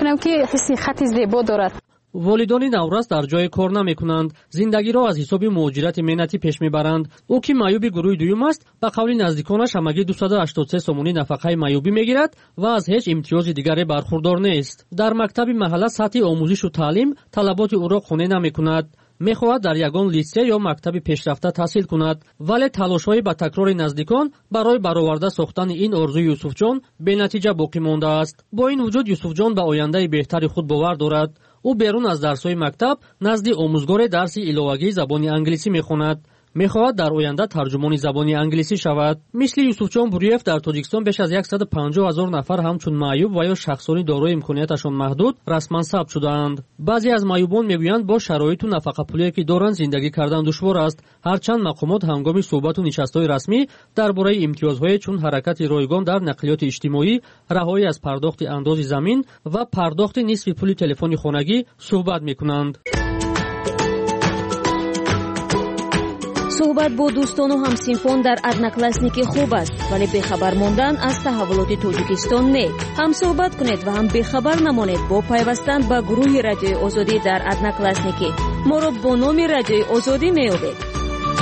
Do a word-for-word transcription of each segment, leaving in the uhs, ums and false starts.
میکنم که حسی خط زیبا دارد. والدان نورست در جای کار نمیکنند، زندگی را از حساب مهاجرت مهنتی پیش میبرند. او که معیوب گروه دوم است، به قول نزدیکانش همگی دویست و هشتاد و سه سومونی نفقه معیوبی میگیرد و از هیچ امتیاز دیگری برخوردار نیست. در مکتب محله سطح آموزش و تعلیم طلبات او را خانه نمیکند. میخواهد در یگان لیسه یا مکتب پیشرفته تحصیل کند، ولی تلاش‌های با تکرار نزدیکان برای برآورده ساختن این آرزوی یوسف جان به نتیجه باقی مانده است. با این وجود یوسف جان به آینده بهتری خود باور دارد. او بیرون از درس‌های مکتب نزد آموزگار درس الهه‌گی زبان انگلیسی می‌خواند. می‌خواهد در آینده ترجمان زبان انگلیسی شود. مثل یوسف جان بوریف در تاجیکستان بیش از صد و پنجاه هزار نفر همچون معیوب و یا شخصانی دارای امکاناتشان محدود رسما ثبت شده‌اند. بعضی از معیوبان میگویند با شرایط و نفقه پولی که دارند زندگی کردن دشوار است. هرچند مقامات هنگام صحبت و نشست‌های رسمی درباره امتیازهای چون حرکت رایگان در نقلیات اجتماعی، رهایی از پرداخت انداز زمین و پرداخت نصف پول تلفن خانگی صحبت می‌کنند. صحبت با دوستان و همسنفان در одноклассники خوب است، ولی بخبر ماندن از تحولات تاجیکستان نه. هم صحبت کنید و هم بخبر نمانید با پیوستن به گروه رادیوی آزادی در одноклассники. ما را با نام رادیوی آزادی می‌یابید.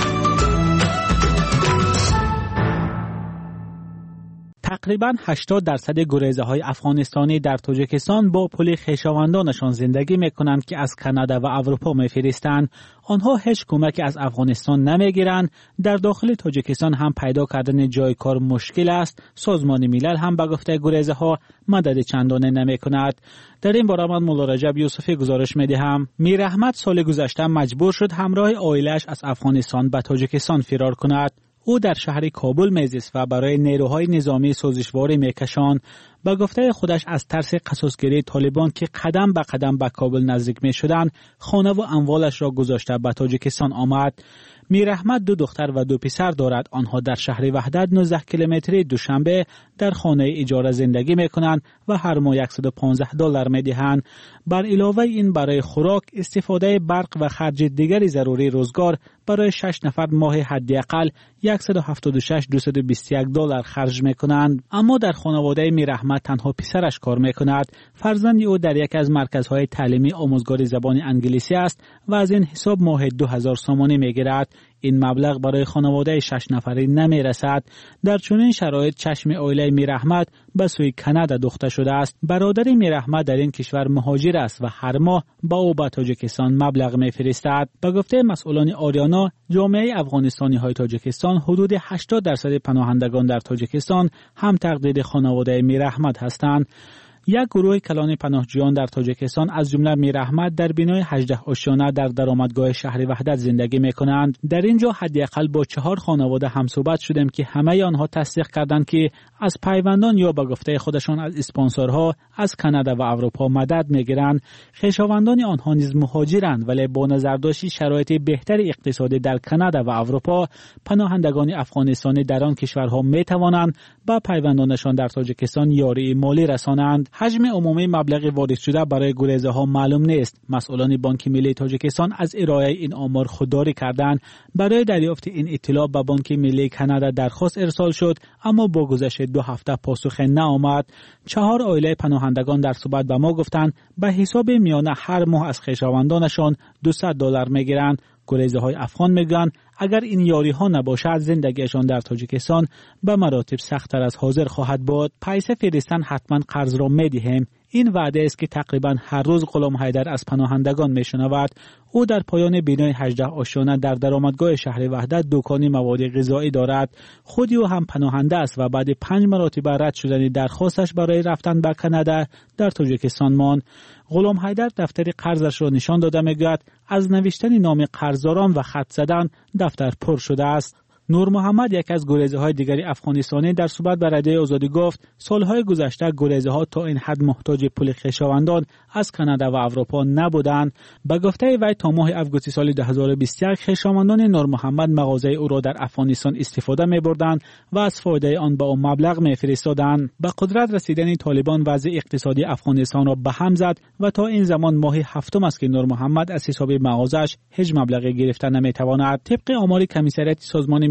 تقریباً هشتاد درصد گریزه‌های افغانستانی در تاجیکستان با پول خویشاوندانشان زندگی می‌کنند که از کانادا و اروپا می‌فرستند. آنها هیچ کمکی از افغانستان نمی‌گیرند. در داخل تاجیکستان هم پیدا کردن جای کار مشکل است. سازمان ملل هم به گفته گریزه‌ها مدد چندانه نمی‌کند. در این باره من مولا رجب یوسفی گزارش می‌دهم. میر احمد سال گذشته مجبور شد همراه عائله‌اش از افغانستان به تاجیکستان فرار کند. او در شهر کابل میزیست و برای نیروهای نظامی سازشواری میکشاند. با گفته خودش از ترس قصاصگیری طالبان که قدم به قدم به کابل نزدیک میشدند، خانه و اموالش را گذاشته به تاجیکستان آمد. میر احمد دو دختر و دو پسر دارد. آنها در شهر وحدت نوزده کیلومتری دوشنبه در خانه اجاره زندگی میکنند و هر ماه صد و پانزده دلار میدهند. بر علاوه این برای خوراک، استفاده برق و خرج دیگری ضروری روزگار برای شش نفر ماه حداقل صد و هفتاد و شش هزار دویست و بیست و یک دلار خرج میکنند. اما در خانواده میر احمد تنها پسرش کار میکند. فرزند او در یک از مرکزهای تعلیمی آموزگار زبان انگلیسی است و از این حساب ماه دو هزار سومانی میگیرد. این مبلغ برای خانواده شش نفری نمی رسد. در چنین شرایط چشم عائله میر احمد به سوی کانادا دوخته شده است. برادر میر احمد در این کشور مهاجر است و هر ماه با او به تاجیکستان مبلغ می فرستد. به گفته مسئولان آریانا، جامعه افغانستانی های تاجیکستان حدود هشتاد درصد پناهندگان در تاجیکستان هم تقلید خانواده میر احمد هستند. یک گروه کلان پناهجویان در تاجیکستان از جمله میر احمد در بینای هجده آشیانه در درآمدگاه شهر وحدت زندگی می‌کنند. در اینجا حداقل با چهار خانواده همصحبت شدیم که همه آنها تصدیق کردند که از پیوندان یا به گفته خودشان از اسپانسرها از کانادا و اروپا مدد می‌گیرند. خویشاوندان آنها نیز مهاجرند، ولی با نظرداشت شرایط بهتر اقتصادی در کانادا و اروپا، پناهندگان افغانستانی در آن کشورها می‌توانند با پیوندانشان در تاجیکستان یاری مالی رسانند. حجم عمومی مبلغ وارد شده برای گریزه ها معلوم نیست. مسئولان بانک ملی تاجیکستان از ارائه این آمار خودداری کردند. برای دریافت این اطلاع به بانک ملی کانادا درخواست ارسال شد، اما با گذشت دو هفته پاسخ نآمد. چهار عائله پناهندگان در صحبت به ما گفتند به حساب میانه هر ماه از خویشاوندانشان دویست دلار میگیرند. گریزه های افغان میگن اگر این یاری ها نباشد زندگیشان در تاجیکستان به مراتب سخت‌تر از حاضر خواهد بود. پیسه فرستن حتما قرض را میدهیم. این وعده است که تقریبا هر روز غلام حیدر از پناهندگان میشنود. او در پایان بینای هجده آشیانه در درآمدگاه شهر وحدت دکانی مواد غذایی دارد. خودی او هم پناهنده است و بعد پنج مرتبه رد شدن درخواستش برای رفتن به کانادا در تاجیکستان ماند. غلام حیدر دفتر قرضش را نشان داده میگوید از نوشتن نام قرضداران و خط زدن دفتر پر شده است. نور محمد یک از گریزه های دیگری افغانستانی در صحبت با رادیوی آزادی گفت سالهای گذشته گریزه ها تا این حد محتاج پول خویشاوندان از کانادا و اروپا نبودند. به گفته وی تا ماه آگوست سال دو هزار و بیست و یک خویشاوندان نور محمد مغازه او را در افغانستان استفاده می بردند و از فایده آن به او مبلغ می فرستادند. به قدرت رسیدن طالبان وضع اقتصادی افغانستان را به هم زد و تا این زمان ماه هفتم است که نور محمد از حساب مغازش هیچ مبلغی گرفته نمی تواند. طبق آمار کمیسریت سازمان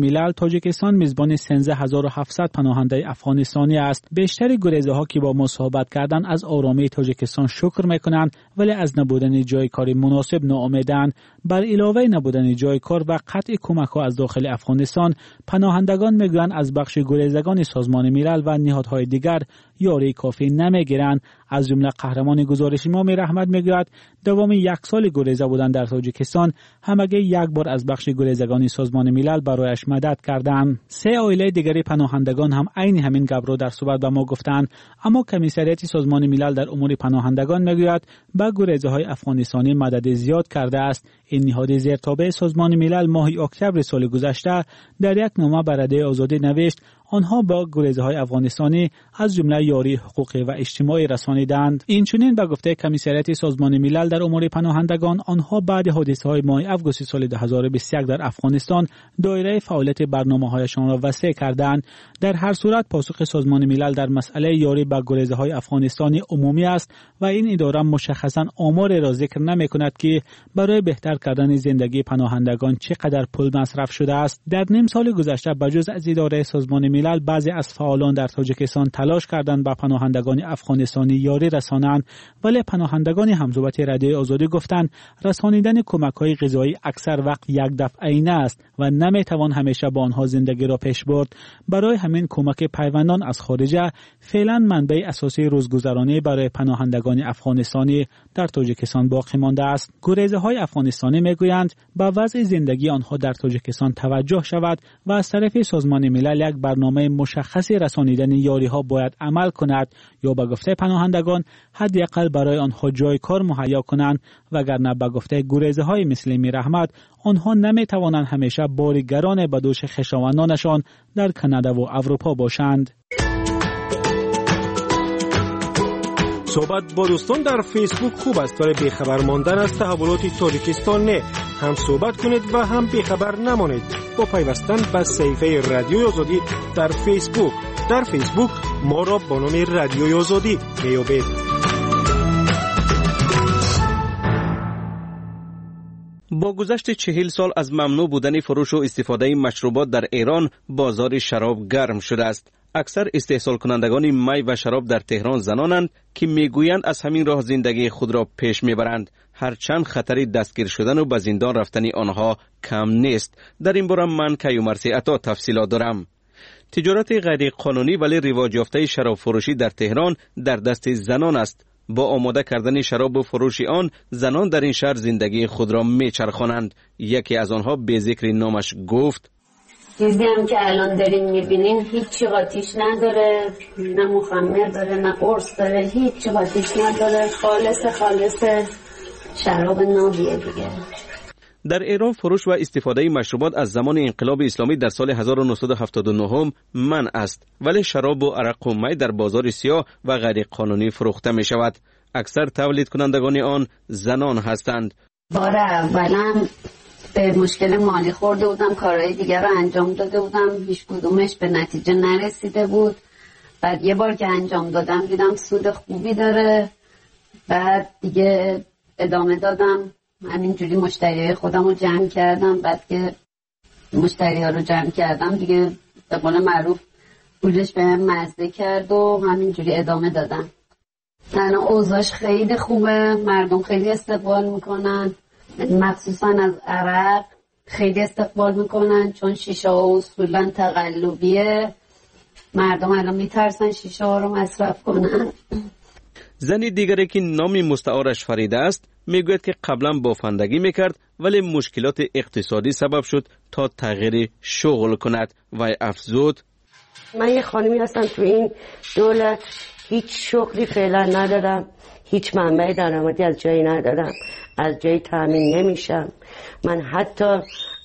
ملل، تاجیکستان میزبان سیزده هزار و هفتصد پناهنده افغانستانی است. بیشتر گریزه ها که با ما صحبت کردن از آرامی تاجیکستان شکر میکنند، ولی از نبودن جای کار مناسب ناامیدند. بر علاوه نبودن جای کار و قطع کمک ها از داخل افغانستان، پناهندگان میگویند از بخش گریزگان سازمان ملل و نهادهای دیگر یاری کافی نمیگیرند. از جمله قهرمان گزارش امام رحمت میگوید دوام یک سال گریزه بودن در تاجیکستان، همگی یک بار از بخش گریزگان سازمان ملل برایش مدد کردند. سه عائله دیگری پناهندگان هم عین همین گپ را در صحبت به ما گفتند، اما کمیسریت سازمان ملل در امور پناهندگان میگوید به گریزه های افغانستانی مدد زیاد کرده است. این نهاد زیرتابع سازمان ملل ماه اکتبر سال گذشته در یک نامه به رده آزادی نوشت آنها با گریزه های افغانستانی از جمله یاری حقوقی و اجتماعی رسانیدند. این چنین به گفته کمیسریت سازمان ملل در امور پناهندگان، آنها بعد حادثه های ماه آگوست سال دو هزار و بیست و یک در افغانستان دایره فعالیت برنامه‌هایشان را وسیع کردند. در هر صورت پاسخ سازمان ملل در مسئله یاری به گریزه های افغانستانی عمومی است و این اداره مشخصاً آمار را ذکر نمی‌کند که برای بهتر کردن زندگی پناهندگان چقدر پول مصرف شده است. در نیم سال گذشته بجز از اداره سازمان ملل، بعضی از فعالان در تاجیکستان تلاش کردند به پناهندگان افغانستانی یاری رسانند، ولی پناهندگان همزوبت رادیوی آزادی گفتند رسانیدن کمک‌های غذایی اکثر وقت یک دفعه‌ای است و نمی‌توان همیشه با آنها زندگی را پیش برد. برای همین کمک پیوندان از خارجه فعلا منبع اساسی روزگذرانی برای پناهندگان افغانستانی در تاجیکستان باقی مانده است. گریزه‌های افغانستانی میگویند به وضع زندگی آنها در تاجیکستان توجه شود و از طرف سازمان ملل یک برنامه مشخصی رسانیدن یاری ها باید عمل کند یا به گفته پناهندگان حداقل برای آنها جای کار مهیا کنند، وگرنه به گفته گریزه های مثل امیر احمد آنها نمی توانند همیشه بار گران به دوش خویشاوندانشان در کانادا و اروپا باشند. صحبت با دوستان در فیسبوک خوب است، برای بیخبر ماندن از تحولات تاجیکستان نه. هم صحبت کنید و هم بیخبر نمانید با پیوستن به صفحه رادیوی آزادی در فیسبوک. در فیسبوک ما را با نام رادیوی آزادی میابید. با گذشت چهل سال از ممنوع بودن فروش و استفاده مشروبات در ایران، بازار شراب گرم شده است. اکثر استحصال کنندگان می و شراب در تهران زنانند که میگویند از همین راه زندگی خود را پیش میبرند، هرچند خطر دستگیر شدن و به زندان رفتن آنها کم نیست. در این باره من کیومرثی عطا تفصیلات دارم. تجارت غیر قانونی ولی رواج یافته شراب فروشی در تهران در دست زنان است. با آماده کردن شراب و فروش آن، زنان در این شهر زندگی خود را میچرخانند. یکی از آنها به ذکر نامش گفت: چیزی هم که الان داریم میبینیم هیچ چی قاطیش نداره، نه مخمر داره نه قرص داره، هیچ چی قاطیش نداره، خالص خالص شراب نابیه دیگه. در ایران فروش و استفاده مشروبات از زمان انقلاب اسلامی در سال هزار و نهصد و هفتاد و نه منع است، ولی شراب و عرق و می در بازار سیاه و غیر قانونی فروخته می شود. اکثر تولید کنندگان آن زنان هستند. بار اولا به مشکل مالی خورده بودم، کارهای دیگر رو انجام داده بودم، هیچ کدومش به نتیجه نرسیده بود. بعد یه بار که انجام دادم دیدم سود خوبی داره، بعد دیگه ادامه دادم. همینجوری مشتریای خودم رو جمع کردم. بعد که مشتری ها رو جمع کردم دیگه به قول معروف پولش به هم مزده کرد و همینجوری ادامه دادم. الان اوضاعش خیلی خوبه، مردم خیلی استقبال میکنن، مخصوصا از عرق خیلی استقبال میکنن، چون شیشه ها اصولا تقلبیه، مردم الان میترسن شیشه ها رو مصرف کنن. زنی دیگری که نام مستعارش فریده است میگوید که قبلا بافندگی میکرد ولی مشکلات اقتصادی سبب شد تا تغییر شغل کند و افزود: من یه خانمی هستم تو این دولت، هیچ شغلی فعلا ندارم، هیچ منبع درآمدی از جایی ندارم، از جایی تامین نمیشم. من حتی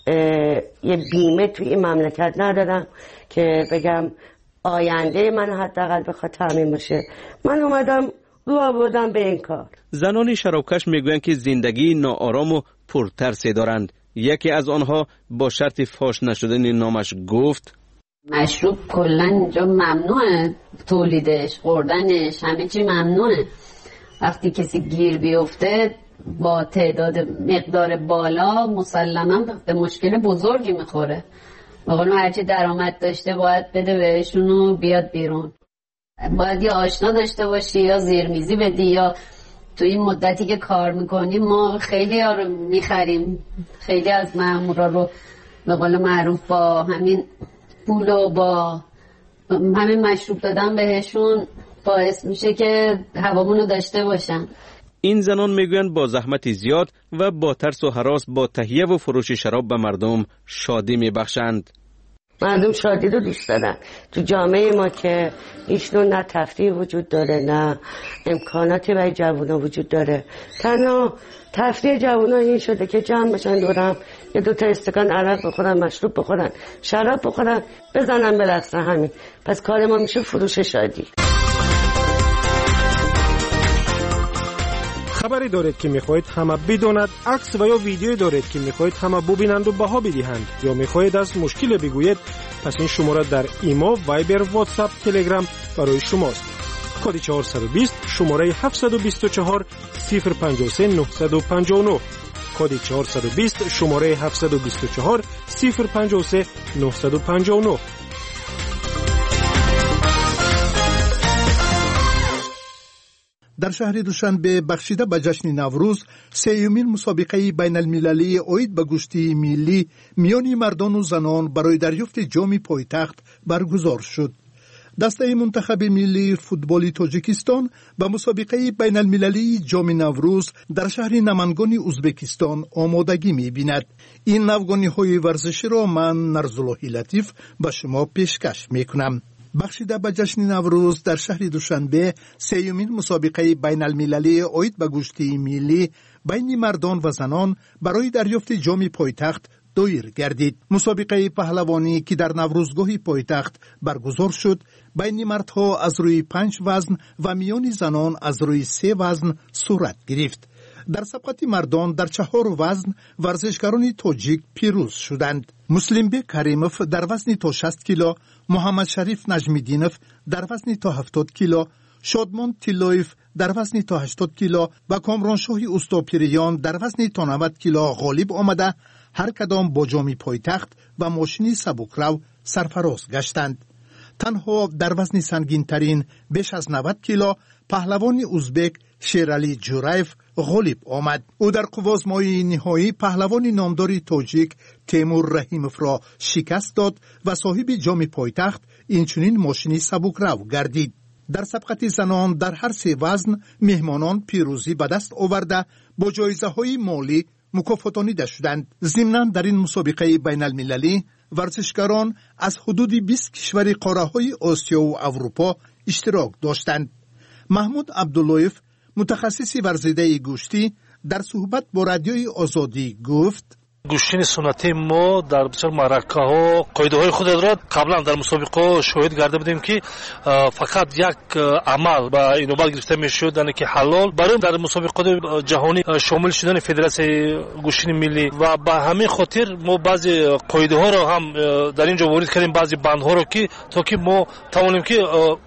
یه بیمه توی این مملکت ندارم که بگم آینده من حداقل بخواد تامین بشه. من اومدم رو آوردم به این کار. زنان شرابکش میگویند که زندگی ناآرام و پرترسی دارند. یکی از آنها با شرط فاش نشدن نامش گفت: مشروب کلا اینجا ممنوعه، تولیدش، خوردنش، همه چی ممنوعه. وقتی کسی گیر بیفته با تعداد مقدار بالا مسلما به مشکل بزرگی میخوره. بقول هرچی درآمد داشته باید بده بهشون و بیاد بیرون. باید یا آشنا داشته باشی یا زیرمیزی بدی، یا تو این مدتی که کار میکنیم ما خیلی ها رو میخریم، خیلی از مامورا رو به قول معروف با همین پول و با همین مشروب دادن بهشون باعث میشه که هوامونو داشته باشن. این زنان میگویند با زحمت زیاد و با ترس و هراس با تهیه و فروش شراب به مردم شادی میبخشند. مردم شادی رو دوست دارن. تو جامعه ما که هیچ نوع نه تفریح وجود داره نه امکاناتی برای جوونا وجود داره، تنها تفریح جوونا این شده که جمع بشن دورم یه دو تا استکان عرق بخورن، مشروب بخورن، شراب بخورن، بزنن برقصن. همین. پس کار ما میشه فروش شادی. خبری دارید که میخواهید همه بداند، عکس و یا ویدیویی دارید که میخواهید همه ببینند و بها بدهند، یا میخواهید از مشکل بگویید، پس این شماره در ایما، وایبر، واتساپ، تلگرام برای شماست. کد چهارصد و بیست شماره هفتصد و بیست و چهار صفر پنجاه و سه نهصد و پنجاه و نه. کد چهارصد و بیست شماره هفتصد و بیست و چهار صفر پنجاه و سه نهصد و پنجاه و نه. در شهر دوشنبه بخشیده به جشن نوروز سیومین مسابقه بین المللی اوید به گوشتی ملی میان مردان و زنان برای دریافت جام پایتخت برگزار شد. دسته منتخب ملی فوتبال تاجیکستان به مسابقه بین المللی جام نوروز در شهر نمنگان ازبکستان آمادگی می بیند. این نوگانی های ورزشی را من نرزالله لطیف به شما پیشکش می کنم. بخشیده به جشن نوروز در شهر دوشنبه سیومین مسابقه بین المللی اوید به گوشتی ملی بین مردان و زنان برای دریافت جام پایتخت دایر گردید. مسابقه پهلوانی که در نوروزگاه پایتخت برگزار شد بین مردها از روی پنج وزن و میان زنان از روی سه وزن صورت گرفت. در سبقت مردان در چهار وزن ورزشکاران تاجیک پیروز شدند. مسلمبek کریموف در وزن تا شصت کیلو، محمد شریف نجمیدینوف در وزن تا هفتاد کیلو، شادمان تیلویف در وزن تا هشتاد کیلو و کامرانشاه استاپیریان در وزن تا نود کیلو غالب آمده هر کدام با جام پایتخت و ماشین سبکرو سرفراز گشتند. تنها در وزن سنگین ترین بیش از نود کیلو پهلوان ازبک شیرالی جورایف غالب آمد. او در قوازمای نهایی پهلوان نامدار تاجیک تیمور رحیموف را شکست داد و صاحب جام پایتخت اینچنین ماشینی سبکرو گردید. در سبقت زنان در هر سه وزن مهمانان پیروزی به دست آورده با جایزه های مالی مکافاتانیده شدند. ضمناً در این مسابقه بین المللی ورزشکاران از حدود بیست کشور قاره های آسیا و اروپا اشتراک داشتند. محمود عبداللهیف متخصص ورزیده گوشتی در صحبت با رادیوی آزادی گفت: گوشتین سنتی ما در بسیار معرکه ها قاعده های خود را قبلا در مسابقه شاهد گرده بودیم که فقط یک عمل با اینوبت گرفته میشد، یعنی که حلال. برای در مسابقه جهانی شامل شدن فدراسیون گوشتین ملی و با همین خاطر ما بعضی قاعده ها را هم در اینجا وارد کردیم، بعضی بند ها را که تا که ما توانیم که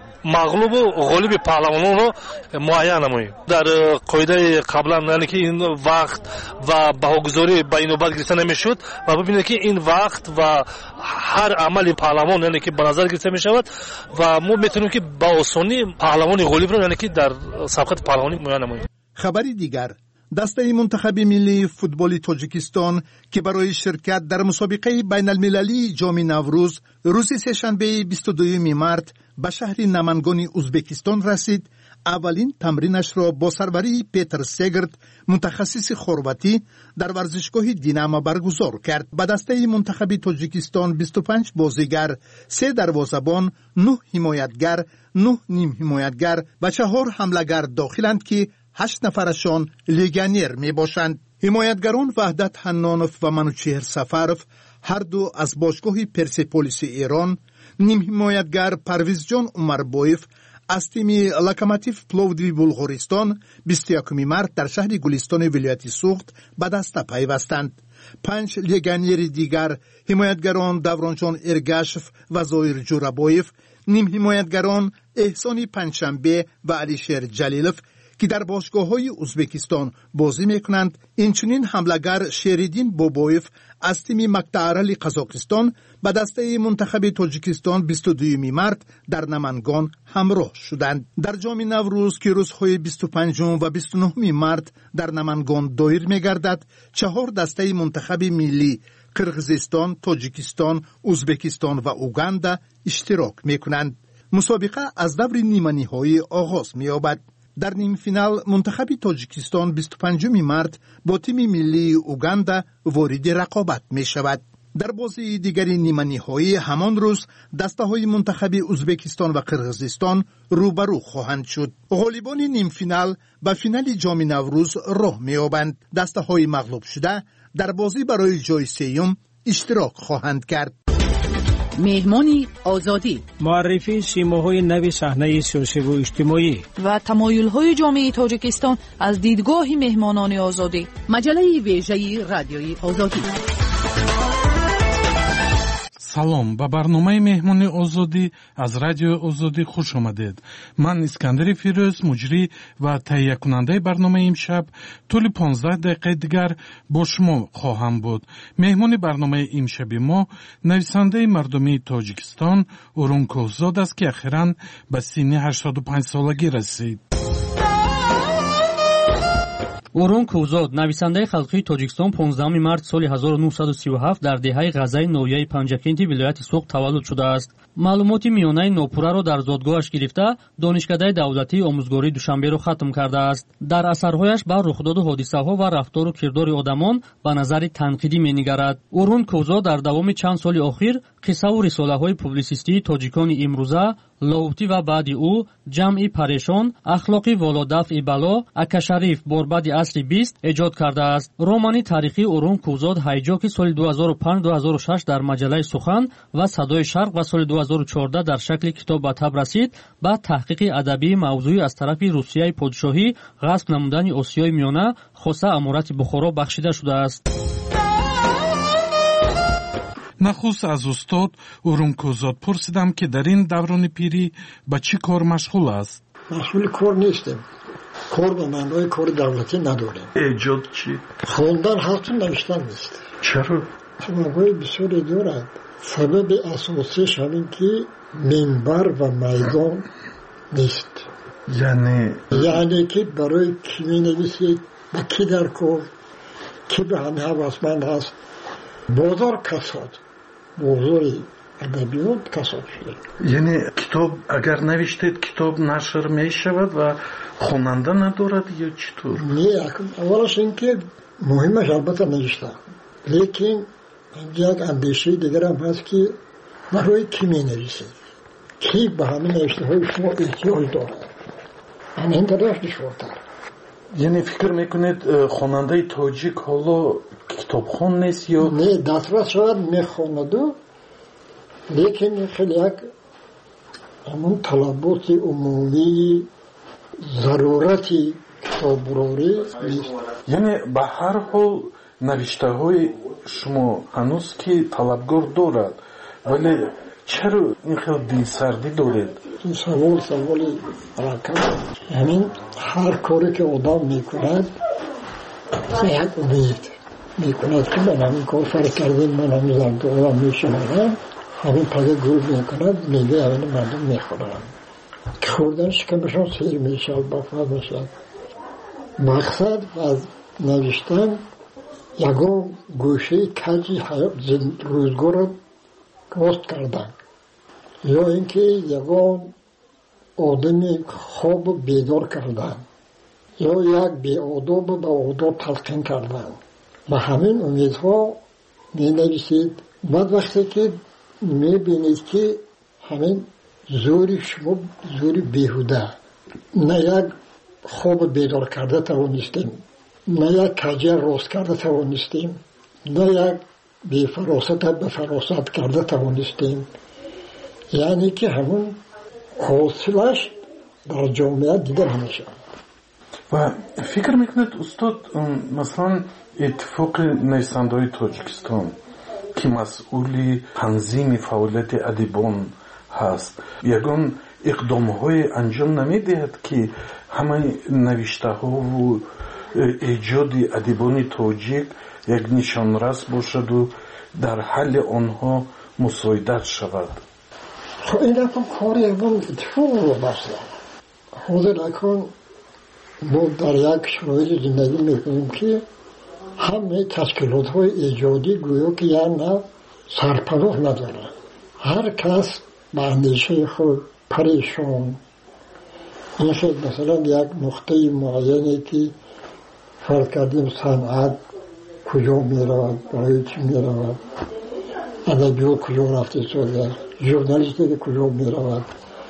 مغلوب و غالب پهلوانان رو معین نماییم. در قاعده قبلا یعنی که این وقت و بهاگذاری به اینوبت گرفته نمیشد و ببینید که این وقت و هر عمل پهلوان یعنی که به نظر گرفته می شود و ما میتونیم که با آسانی پهلوان غالب رو یعنی که در سبقت پهلوانی معین نماییم. خبری دیگر: دسته منتخب ملی فوتبال تاجیکستان که برای شرکت در مسابقه بین المللی جام نوروز روز سه‌شنبه بیست و دوم مارس به شهر نمنگان ازبکستان رسید، اولین تمرینش را با سروری پیتر سگرد متخصص خرواتی در ورزشگاه دیناما برگزار کرد. به دسته منتخب تاجیکستان بیست و پنج بازیگر، سه دروازه‌بان، نه حمایتگر، نه نیم حمایتگر و چهار حمله‌گر داخلند که هشت نفرشان لیگانیر می باشند. حمایتگران وحدت حنانوف و منوچهر سفرف هر دو از باشگاه پرسپولیس ایران، نیم حمایتگر پرویز جان عمربویف از تیم لوکوموتیو پلوودیو بلغارستان بیست و یکم مارس در شهر گلستان ولایت سوخت به دسته پیوستند. پنج لیگانیر دیگر حمایتگران دورانجان ارگاشف و زایر جورابویف، نیم حمایتگران احسانی پنجشنبه و علیشیر جلیلوف که در باشگاه‌های ازبکستان بازی می‌کنند. اینچنین حمله‌گر شریدین بوبویف از تیم مقطع قزاقستان به دسته منتخب تاجیکستان بیست و دوم مارت در نمنگان همراه شدند. در جام نوروز که روزهای بیست و پنجم و بیست و نهم مارت در نمنگان دایر می‌گردد، چهار دسته منتخب ملی قرقیزستان، تاجیکستان، ازبکستان و اوگاندا اشتراک می‌کنند. مسابقه از دور نیمه‌نهایی آغاز می‌یابد. در نیم فینال منتخب تاجیکستان بیست و پنجم مارت با تیم ملی اوگاندا وارد رقابت می‌شود. در بازی دیگری نیمه نهایی همان روز دسته های منتخب ازبکستان و قرقیزستان روبرو خواهند شد. غالبان نیم فینال به فینال جام نوروز راه می‌یابند. دسته های مغلوب شده در بازی برای جای سوم اشتراک خواهند کرد. مهمانی آزادی، معرفی سیماهای نو صحنه سیاسی و اجتماعی و تمایل‌های جامعه تاجیکستان از دیدگاه مهمانان آزادی. مجله ویژه رادیوی آزادی. салом ба барномаи меҳмони озодӣ аз радиои озодӣ хуш омадед. ман искандари фирӯз муҷрӣ ва таҳиякунандаи барномаи имшаб тӯли понздаҳ дақиқаи дигар бо шумо хоҳам буд. меҳмони барномаи имшаби мо нависандаи мардумии тоҷикистон урун кӯҳзод аст ки ахиран ба синни ҳаштоду панҷсолагӣ расид. урун кӯҳзод нависандаи халқии тоҷикистон понздаҳуми март соли ҳазору нуҳсаду сию ҳафт дар деҳаи ғазаи ноҳияи панҷакенти вилояти Суғд таваллуд шудааст. маълумоти миёнаи нопурраро дар зодгоҳаш гирифта донишкадаи давлатии омӯзгории душанберо хатм кардааст. дар асарҳояш ба рухдоду ҳодисаҳо ва рафтору кирдори одамон ба назари танқидӣ менигарад. урун кӯҳзод дар давоми чанд соли охир қиссаву рисолаҳои публисистии тоҷикони имрӯза, ловти ва баъди ӯ, ҷамъи парешон, ахлоқи володафъи бало, акашариф борбади асри бист эҷод кардааст. романи таърихии урун кӯҳзод ҳайҷо ки соли ду ҳазору панҷ ду ҳазору шаш дар маҷалаи сухан ва садои шарқ ва соли ду ҳазору чордаҳ дар шакли китоб ба таб расид, ба таҳқиқи адабии мавзӯӣ аз тарафи русияи подшоҳӣ ғасб намудани осиёи миёна хоса амурати бухоро бахшида шудааст. нахуст аз устод урун кӯҳзод пурсидам ки дар ин даврони пирӣ ба чӣ кор машғул аст. машғули кор нестем. кор ба маънои кори давлатӣ надорем. эҷод чӣ? хондан ҳасту навиштан нест. чаро? сабабҳои бисёре дорад. сабаби асосиш ҳамин ки минбар ва майдон нест. яъне яъне ки барои кӣ менависед, ба кӣ дар кор, кӣ ба ҳамин ҳавасманд ҳаст. бозор касод, бозори адабиёт касод шуда. яъне китоб агар навиштед китоб нашр мешавад ва хонанда надорад ё чӣ тур? не, аввалаш ин ки муҳимаш албатта навишта, лекин як андешаи дигарам ҳаст ки барои кӣ менависед, кӣ ба ҳамин навиштаҳои шумо эҳтиёҷ дорад. ин дараш душвортар. яъне фикр мекунед хонандаи тоҷик ҳоло китобхон нест ё? не, дастрас шояд мехонаду, лекин хеле як ҳамон талаботи умумии зарурати китоброрӣ нест. яъне ба ҳар ҳол навиштаҳои шумо ҳанӯз ки талабгор дорад, вале чаро ин хел дилсардӣ доред? ин савол саволи ракам. ҳамин ҳар коре ки одам мекунад ба як умед мекунад ки ман ҳамин кор фарқ кардем, ман ҳамин зардорам мешавам, ҳамин пага гул мекунад, мегаи ҳамин мардум мехӯрам. хӯрданаш камашон сер мешавад, бафад мешавад. мақсад аз навиштан ягон гӯшаи каҷи рӯзгорро вост кардан, ё ин ки ягон одами хобу бедор кардан, ё як беодобу ба одоб талқин кардан. ба ҳамин умедҳо менависед. баъд вақте ки мебинед ки ҳамин зӯри шумо зӯри беҳуда, на як хобу бедор карда тавонистем, на як каҷа рост карда тавонистем, на як бефаросата ба фаросат карда тавонистем. яъне ки ҳамон ҳосилаш дар ҷомеа дида намешавад. ва фикр мекунед устод, масалан иттифоқи нависандаҳои тоҷикистон ки масъули танзими фаъолияти адибон ҳаст, ягон اقدام‌های انجام نمی‌دهد که همه نوشته‌ها و ایجاد ادیبان تاجیک یک نشانرس باشد و در حل آنها مساعدت شود. خب این رقم کاری اون اتفاق رو بسته. حاضر اکن ما در یک شرایط زندگی میکنیم که همه تشکیلات های ایجادی گویا که یا نه سرپناه نداره. هر کس به اندیشه خود پریشان. این خیلی مثلا یک نقطه معینی که فرض کردیم صنعت کجا می رود، برای چی می رود، ادبیات کجا رفته شده، ژورنالیستی کجا می رود.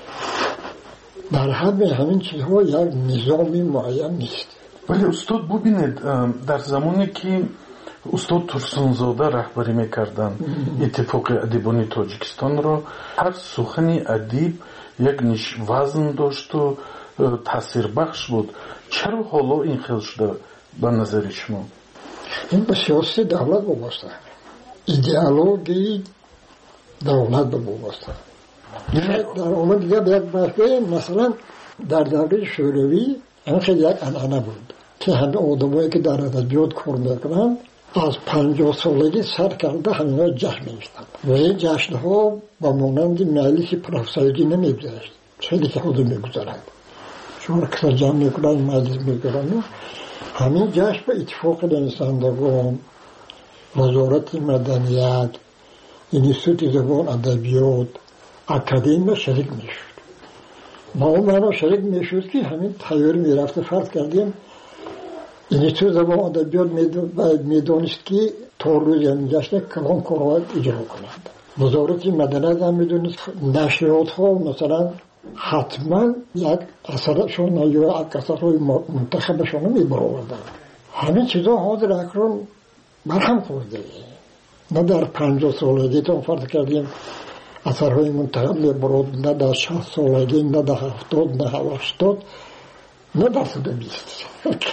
در همه همین چیزها یک نظامی معین نیست. ولی استاد ببینید در زمانی که استاد ترسونزاده رهبری میکردن اتفاق ادیبان تاجیکستان را، هر سخن ادیب یک نش وزن داشت و تاثیر بخش بود. چرا حالا این خیلی شده به نظر شما؟ این به سیاست دولت وابسته، ایدئولوژی دولت وابسته. در اون دیگه یک بحثه مثلا در دوره شوروی این خیلی یک انعنه بود که همه آدمایی که در ادبیات کار میکنن از پنجاه سالگی سر کرده همینا جشن می‌گرفتند و این جشن‌ها با مانند مجلس پروفسوری نمی‌گذشت، خیلی که خود می‌گذارند چون که جمع می‌کنن مجلس می‌گذارن. همین جشن به اتفاق نویسندگان، وزارت مدنیت، انستیتوت زبان ادبیات، اکادمی شریک می‌شد. ما اون معنا شریک می‌شد که همین تیاری می‌رفت. فرض کردیم انستیتوت زبان ادبیات می‌دونست که تا روز این جشن کلان کارات اجرا کنند. وزارت مدنیت هم می‌دونست نشریات‌ها مثلا حتما یک اثرشون یا یک اثرهای منتخبشون می‌برآوردن. همین چیزا حاضر اکنون برهم خورده. نه در پنجاه سالگی تا فرض کردیم اثرهای منتخب می‌برد، نه در شصت سالگی، نه در هفتاد، نه هشتاد، نه در صد و بیست.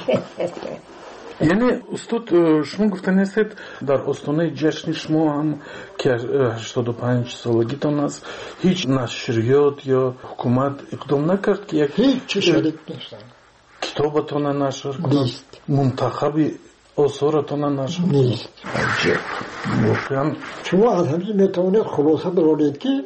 یعنی استاد شما گفتن هستید در آستانه جشن شما هم که هشتاد و پنج سالگیتان است هیچ نشریات یا حکومت اقدام نکرد که یک هیچ شریک نیستن، کتابتان نشر کنند، منتخب آثارتان نشر نیست. عجب. شما از همین میتوانید خلاصه برانید که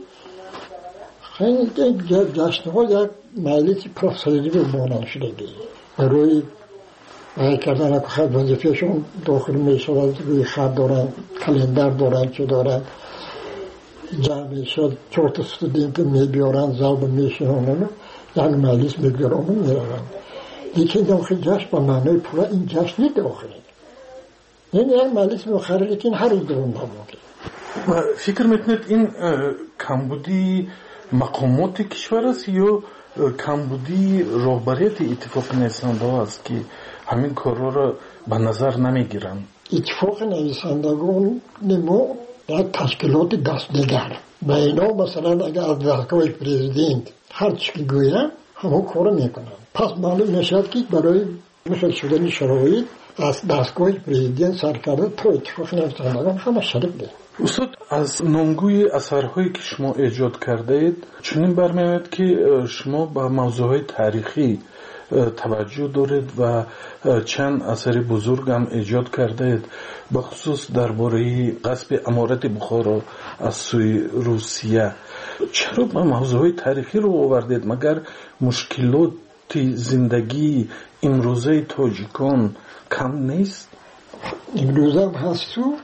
خیلی جشن‌ها یک مجلس پروفسوری به مانند شده برای برای کردن که خط وظیفهشون داخل می شود، روی خط دارن، کلندر دارن، چه دارن، جمع می شد، چهار تا استودنت می بیارن، ضرب می شونن، یک مجلس می بیارن و می رون. لیکن داخل جشن با معنای پورا این جشن نیست داخل. یعنی یک مجلس می خرید لیکن هر روز درون نموده. و فکر میکنید این کمبودی مقامات کشور است یا کمبودی رهبریت اتفاق نویسنده است که همین کارا را به نظر نمیگیرن؟ اتفاق نویسندگان نمو یک تشکیلات دستنگر و اینا مثلا اگر از دستگاه پرزیدنت هر چی که گویم همون کار میکنن. پس معلوم میشد که برای مثل شدن شرایط از دستگاه پرزیدنت سر کرده تا اتفاق نویسندگان همه شریک بود. استاد از نامگوی اثرهایی که شما ایجاد کرده اید چنین برمیاد که شما به موضوعهای تاریخی توجه دارید و چند اثر بزرگ هم ایجاد کرده اید، به خصوص درباره غصب امارت بخارا از سوی روسیه. چرا به موضوعهای تاریخی رو آوردید؟ مگر مشکلات زندگی امروزه تاجیکان کم نیست؟ امروزه هم هست تو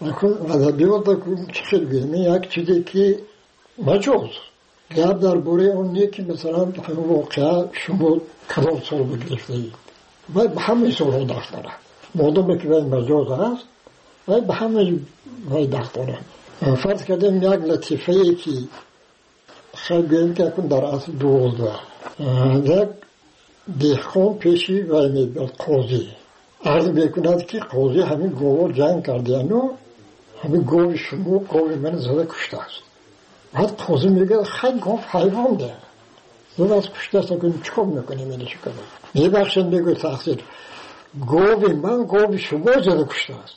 ادبیات چه خیلی بگیم یک چیزی که مجاز گرد در باره اون نیه که مثلا همه واقعا شما کدام سال بگرفته اید و به همه سال ها دست دارن مادام که باید مجاز هست و به همه باید دست دارن. فرض کردیم یک لطیفه ای که خیلی بگیم که اکن در اصل دوازده یک دهخان پیشی و میبرد قاضی عرض میکند که قاضی همین گوار جنگ کردین و همین گوار شما گوار من زده کشته است. بعد قاضی میگه خیلی گوار حیوان ده زده از کشته است اکنیم چکار میکنیم اینه چکار میبخشن میگه تقصیر گوار من گوار شما زده کشته است.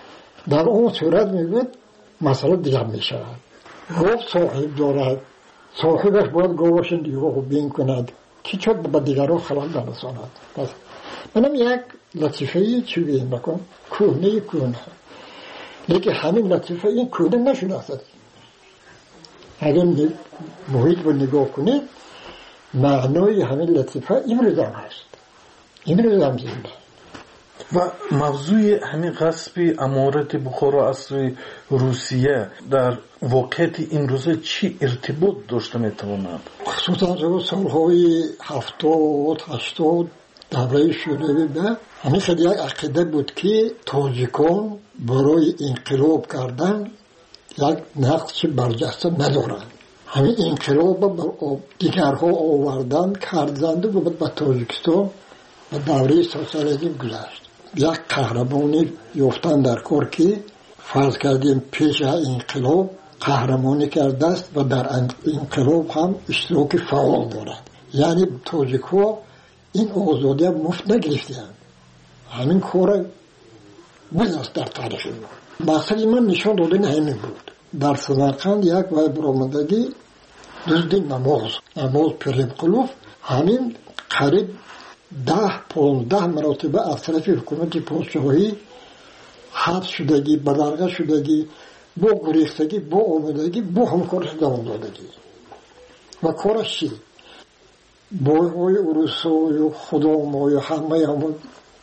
در اون صورت میگه مسئله دیگر میشود. گوار صاحب دارد صاحبش باید گواش دیگه بین کند که چود به دیگران خلال برساند. پس منم یک لطیفه چی بین بکن کونه کونه، لیکن همین لطیفه این کونه نشده است. اگر محیط رو نگاه کنید معنای همین لطیفه امروز هم هست، امروز هم زنده. و موضوع همین غصب امارت بخارا از سوی روسیه در واقعیت این روزه چی ارتباط داشته میتواند؟ خصوصا سالهای هفتاد هشتاد دوره شوروی به همین خیلی یک عقیده بود که تاجیکان برای انقلاب کردن یک نقش برجسته ندارند. همین انقلاب بر دیگرها آوردن کردند و به تاجیکستان و دوره سوسیالیسم گذشت. یک قهرمانی یافتن در کار که فرض کردیم پیش انقلاب قهرمانی کرده است و در انقلاب هم اشتراک فعال دارد. یعنی تاجیک‌ها این آزادی مفت نگرفتند. همین کار بودست در تاریخ ما. مقصد من نشان دادن همین بود. در سمرقند یک وای برآمدگی دزد نماز نماز پریم قلوف همین قریب ده پانزده مراتبه از طرف حکومت پادشاهی حبس شدگی، بدرگاه شدگی، با گریختگی، با آمدگی، با همکارش دوام دادگی. و کارش چی؟ بایهای اروسای و خدامای همه همون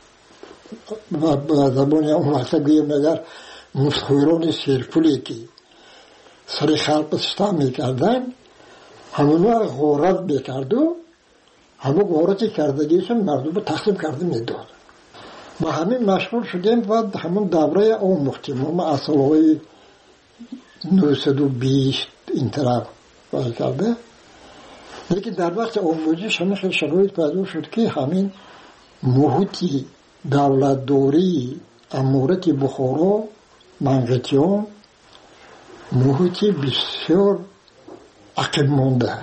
و زبانی همون وقتا گویم نگر مفتخوران سیرپولی که سر خلق ستم میکردن همونها غارت میکرد و همون غارتی کردگیشون مردم رو تقسیم کرده میداد. ما همین مشغول شدیم و همون دوره آموختیم. ما اصلهای نوصد و بیست این طرف باید کرده. لیکن در وقت آموزش همین خیلی شرایط پیدا شد که همین محیطی دولت داری امارت بخارا منقطیان محیطی بسیار عقب مانده،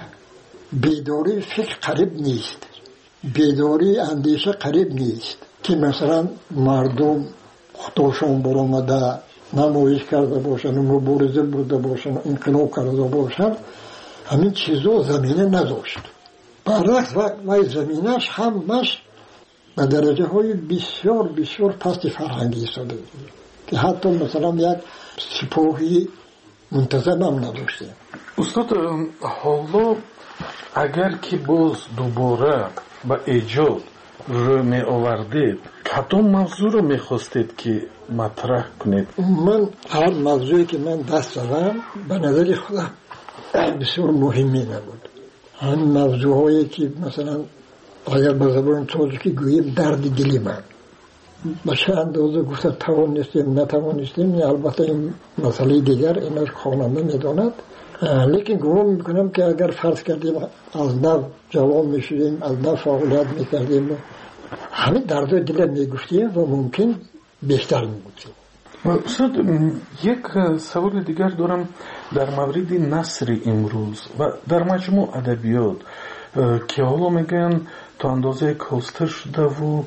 بیداری فکر قریب نیست، بیداری اندیشه قریب نیست که مثلا مردم خودشان برآمده نمایش کرده باشن و مبارزه برده باشن انقلاب کرده باشن، همین چیزو زمینه نداشت. برعکس و زمینش همش به درجه های بسیار بسیار پست فرهنگی ایستاده که حتی مثلا یک سپاهی منتظم هم نداشته. استاد حالا اگر که باز دوباره به ایجاد رو می آوردید کدام موضوع رو می خواستید که مطرح کنید؟ من هر موضوعی که من دست زدم به نظر خودم بسیار مهمی نبود. همین موضوعهایی که مثلا اگر به زبان تاجیکی گوییم درد دلی من به چه اندازه گفتن توانستیم نتوانستیم، البته این مسئله دیگر این از خواننده میداند. لیکن گمان میکنم که اگر فرض کردیم از نو جوان میشدیم از نو فعالیت میکردیم همین درد دل میگفتیم و ممکن بهتر میگفتیم. استاد یک سوال دیگر دارم در مورد نثر امروز و در مجموع ادبیات که حالا میگن تا اندازه کاسته شده و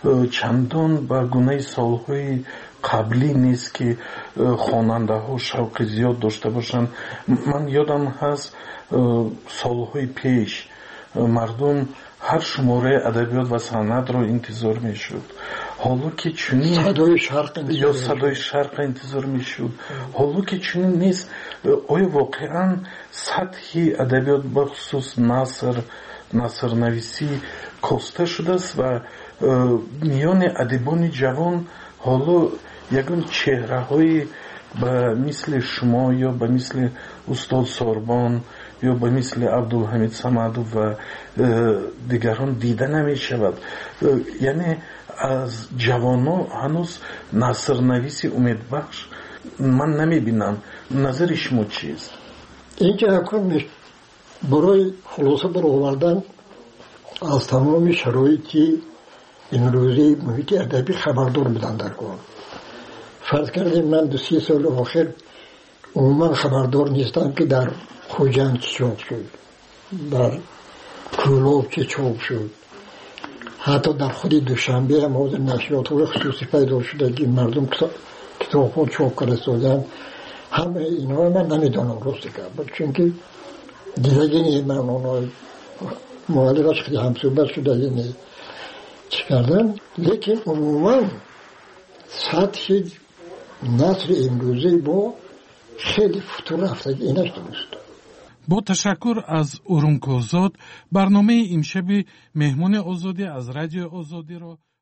چندان به گونه سالهای قبلی نیست که خواننده ها شوق زیاد داشته باشند. من یادم هست سالهای پیش مردم هر شماره ادبیات و سند را انتظار میشد. حالا که چنین صدای شرق یا صدای شرق انتظار میشد، حالا که چنین نیست، آیا واقعا سطح ادبیات بخصوص نثر نثر نویسی کاسته شده است و میان ادیبان جوان حالا یگان چهره های به مثل شما یا به مثل استاد ساربان یا به مثل عبدالحمید صمدو و دیگران دیده نمی شود؟ یعنی از جوانان هنوز نثر نویسی امیدبخش من نمی بینم. نظر شما چیست؟ این که اکنون برای خلاصه برآوردن از تمام شرایطی امروزی محیط ادبی خبردار بودن در کار. فرض کردیم من دو سی سال آخر عموما خبردار نیستم که در خوجند چه چاپ شد، در کولوب چه چاپ شد، حتی در خود دوشنبه هم حوض نشریات های خصوصی پیدا شده که مردم کتاب ها چاپ کرده سازن. همه اینها من نمیدانم راستی که چون که دیدگی نیم من اونای موالی که هم صحبت شده یعنی چی کردن، لیکن عموما سطح نصر امروزی با خیلی فتور رفتگی اینش درست. با تشکر از اورونکوزاد برنامه امشب مهمون آزادی از رادیو آزادی را